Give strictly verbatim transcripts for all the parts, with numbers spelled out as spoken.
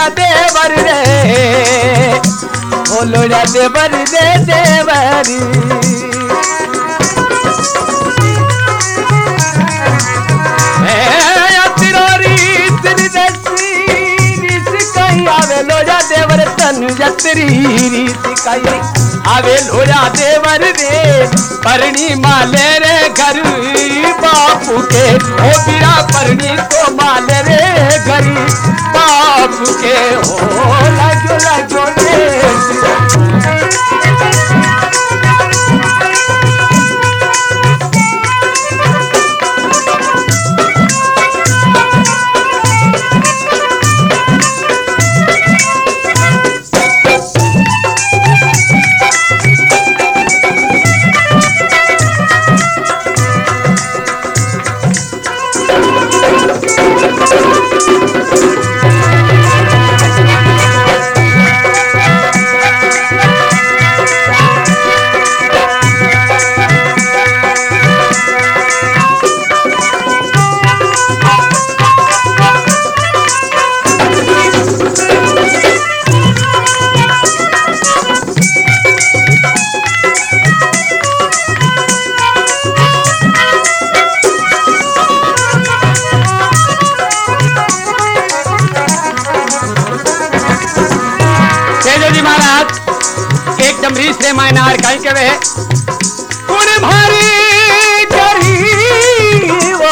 देवर रे, ओ लोया देवर रे देवरी। आवे लोया देवर तनु जतरी रीत कई आवे लोया देवर रे परणी माले रे घर बापू के ओ बिरा परणी को माले रे घर बापू के ओ लागो लागो रे। से मायनार कहीं के वे कुण भारी करी वो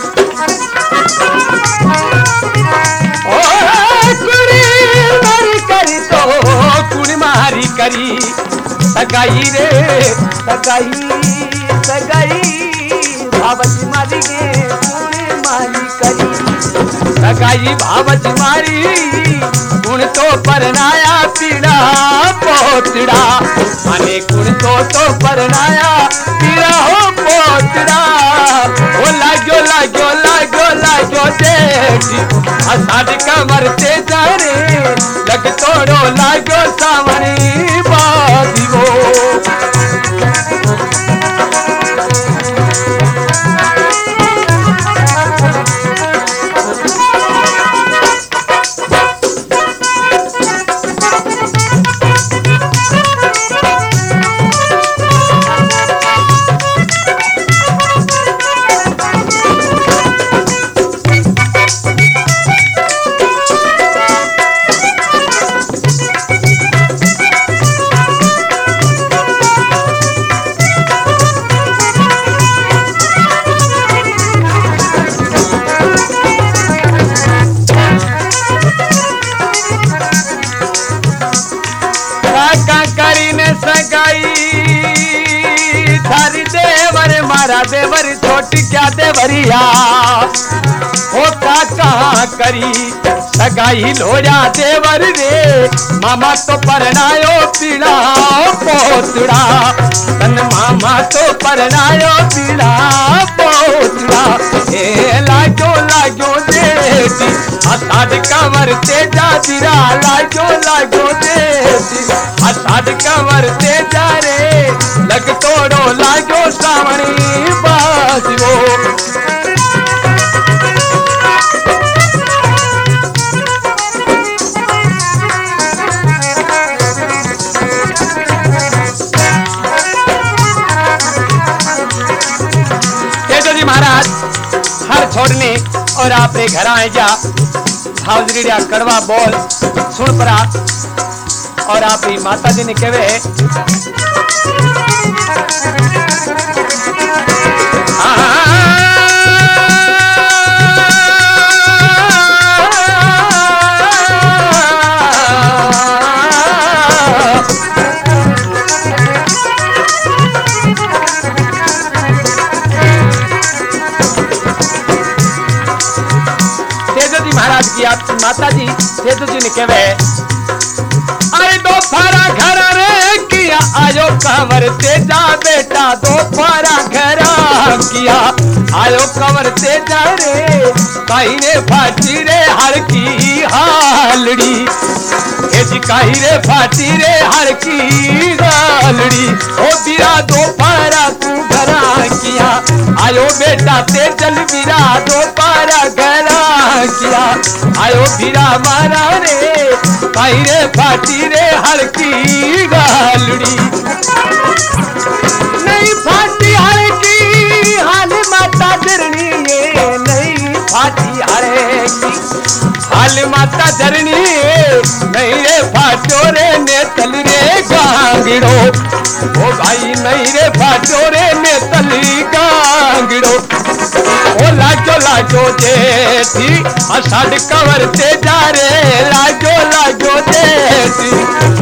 ओ कुड़ी मारी करी तो कुण मारी करी सगाई रे सगाई सगाई भावती मारी गे कुण मारी करी सगाई भावती मारी कुण तो परनाया पीड़ा पोतड़ा माने कुण तो तो परनाया पीड़ा हो पोतड़ा ओ लागो लागो लागो लागो देखी असाद कमर से जारे लग तोड़ो लागो सावरी बादी वो देवर छोट क्या देवरिया ओ काका करी सगाई लोया देवर रे मामा तो परनायो पीड़ा पोतड़ा तन मामा तो परनायो पीड़ा पोतड़ा ए लागो लागो देती असाद कमर तेजा दिरा लागो लागो देती असाद कमर तेजा रे लग तोड़ो लागो सावणी बाजो जी महाराज हर छोड़ने और आपरे घर आए जा हाउजरीडिया कड़वा बोल सुन परा और आप माता जी ने कहे महाराज की आपकी माता जी सेतु जी ने कहे अरे दो फारा घर रे किया आयो कंवर तेजा बेटा दो फारा घर किया आयो कंवर तेजा रे काई रे फाटी रे हर की हालड़ी जी काई रे फाटी रे हर की हालड़ी ओ बिरा दो फारा तू घरा किया आयो बेटा ते जल वीरा दोपहरा घरा किया आयो वीरा मारा रे भाई रे फाटी रे हल्की गालड़ी नहीं फाटी हल्की हाल माता धरनी ये नहीं फाटी हल्की हाल माता धरनी नहीं रे फाटो रे नेतल रे गांगड़ो ओ भाई नहीं रे फाटो रे नेतल गांगड़ो ओ लाजो लाजो जेठी अषाढ़ कवर ते जा रे लाजो लाजो जेठी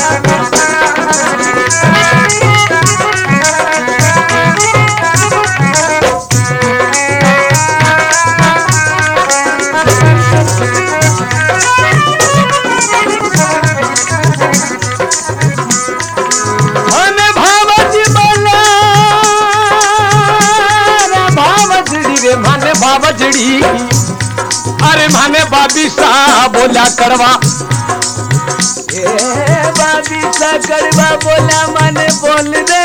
बाबजड़ी अरे माने बाबी सा बोला करवा ए बाबी सा करवा बोला माने बोल दे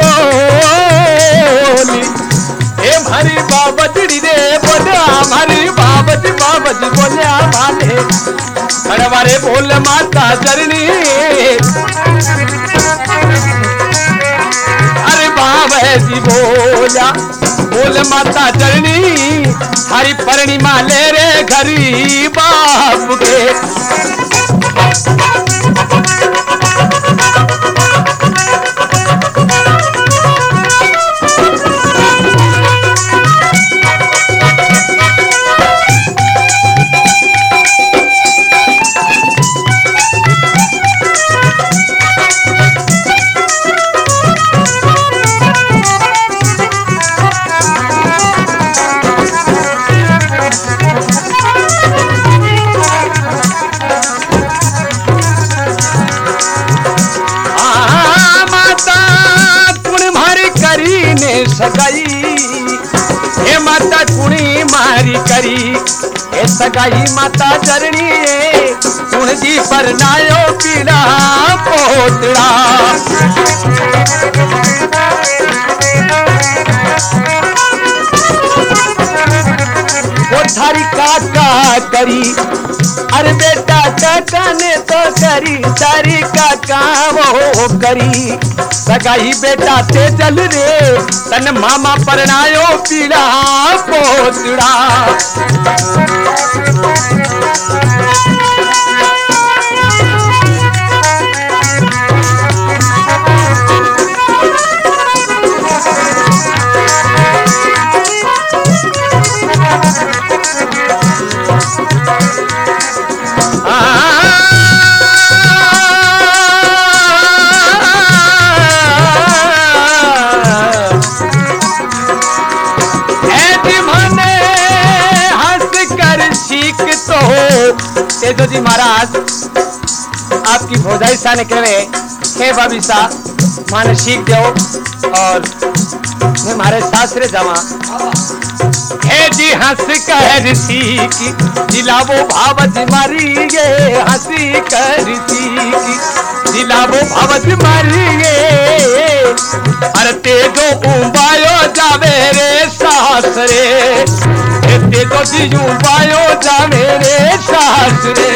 बोली ए हमारी बाबजड़ी रे बोला हमारी बाबज बाबज बोला माने करवा रे बोल माता चरनी अरे बाबा जी बोला बोल माता चरणी हरी परिणिमा ले रे घरी बाप के सगाई हे माता कुणी मारी करी हे सगाई माता चरणी कुण जी पर नायो पीला पोतड़ा वो थारी काका करी अरे बेटा काका ने तो करी तारी काका वो करी सगाई बेटा ते चल रे तन मामा परनायो पीला पोतड़ा तेजो जी महाराज आपकी भोजाई सा ने कहे हे बाबी सा माने सीख दो और मैं मारे सासरे जावा हे जी हंस कर सीख दिलावो भावज मारी गे हंसी कर सीख दिलावो भावज मारी गे अरे तेजो उबायो जावे रे सासरे तेजो जी उबायो जावे रे सासरे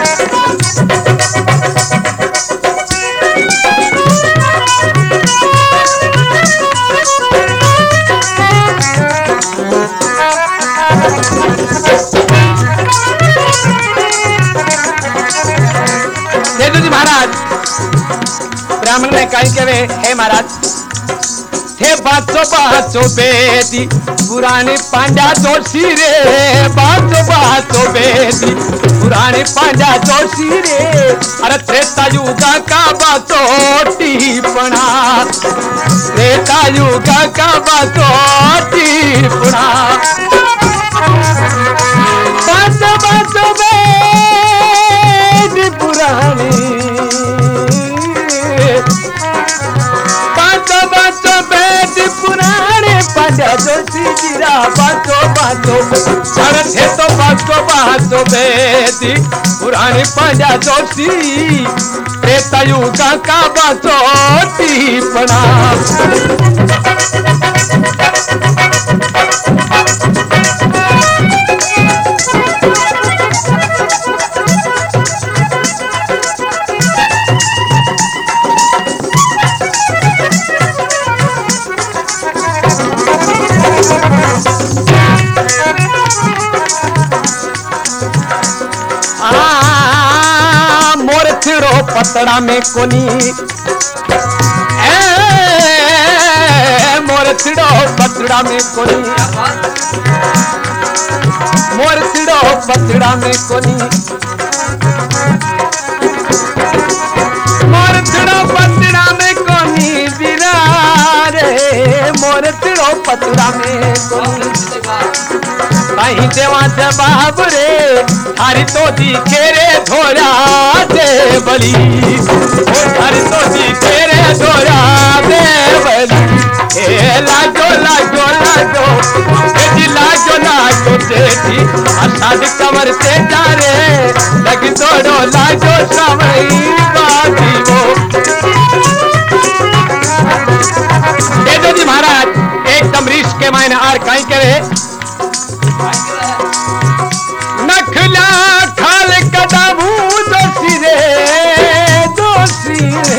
तेजो जी महाराज ब्राह्मण ने कहीं कहे हे महाराज हे बाचो बाचो बेदी पुराने पांडा जोशी रे बाचो बाचो बेदी पुराने पांडा जोशी रे अरे त्रेता युगा का बाचो टीपणा त्रेता युगा का बाचो टीपणा बाचो बाचो बेदी पुरानी बाचो बाचो बेदी पुराने पांडा जोशी जीरा बाचो बाचो अरे थे तो बाचो बाचो तो बेदी पुरानी पंजा जोशी त्रेतायुगा का बचोटी पड़ा पतड़ा में कोनी ए मोर चिड़ो पतड़ा में कोनी मोर चिड़ो पतड़ा में कोनी मोर चिड़ो पतड़ा में कोनी बिरारे मोर चिड़ो पतड़ा में कोनी कहीं देवा जवाब रे हरि तो दी केरे धोरा दे बली हरि तो दी केरे धोरा दे बली ए लागो लागो लागो जी लागो लागो जेठी आषाढ़ कमर से जारे लग तोड़ो लागो श्रावणी बाजी वो तेजो जी महाराज एकदम ऋष के मायने आर काई करे नखला खाल कदमू दोषी रे दोषी रे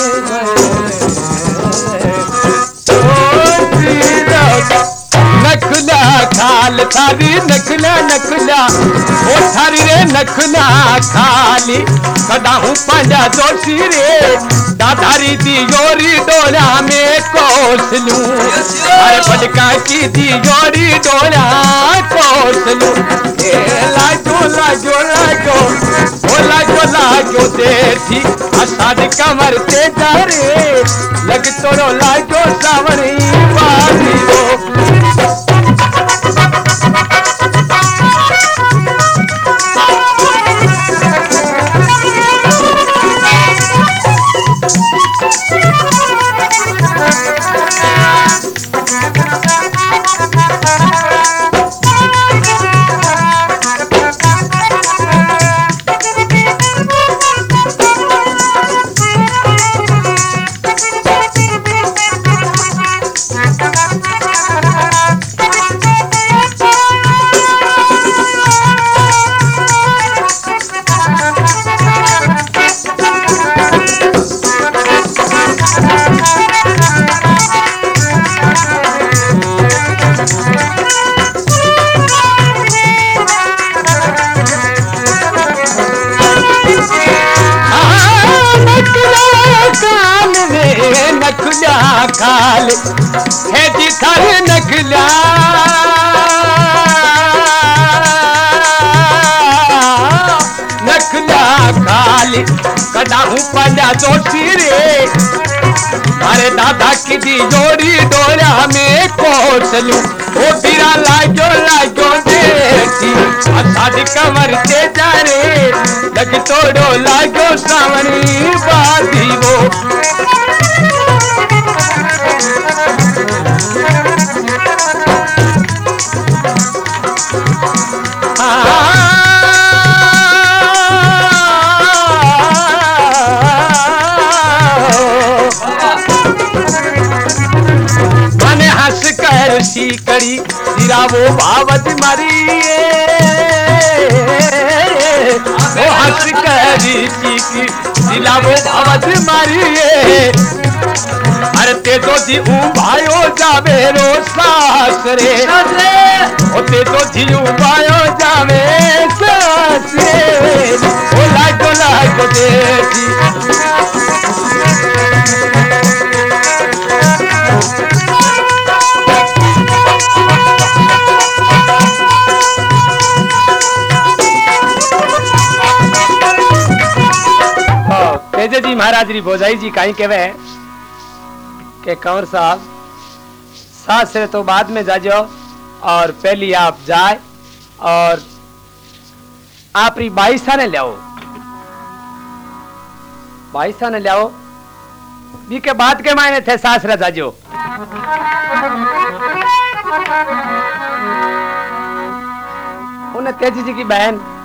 नखला खाल थारी नखला नखला ओ थारी रे नखला खाली कदाहू पंजा दोषी रे दादारी दी योरी डोला में कोसलू अरे पटका की दी योरी डोला कोसलू ए लागो लागो लागो ओ लागो लागो देठी आषाढ़ कमर से जारे लग तोड़ो लागो सावरी बाजी वो खाल है जी थर नखला नखला खाल कदाहू पंजा जोशी रे अरे दादा की दी जोड़ी डोरा में कोसलू ओ बिरा लागो लागो देती आषाढ़ कमर से जारे लग तोड़ो लागो श्रावणी बाजी वो मन हंस कर सीकड़ी सिरा वो भावत मारी वो हंस कर सीकी सिला वो भावत मारी अरे ते तो जी भायो जावे रो सास रे ओ ते तो जी भायो जावे सास रे ओ लागो लागो देखी तेजे जी महाराज री भोजाई जी काई कहवे के कंवर साहब सास से तो बाद में जाजो और पहली आप जाए और आप री बाईसा ने लियाओ बाईसा ने लियाओ बी के बाद के मायने थे सास रे जाजो उन्हें तेजी जी की बहन